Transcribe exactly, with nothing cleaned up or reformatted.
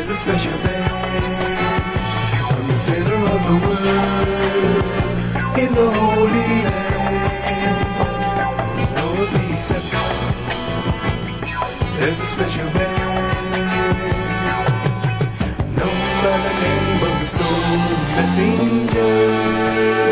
There's a special band from the center of the world in the Holy Land. Northeast Epcot, there's a special band known by the name of the Soul Messenger.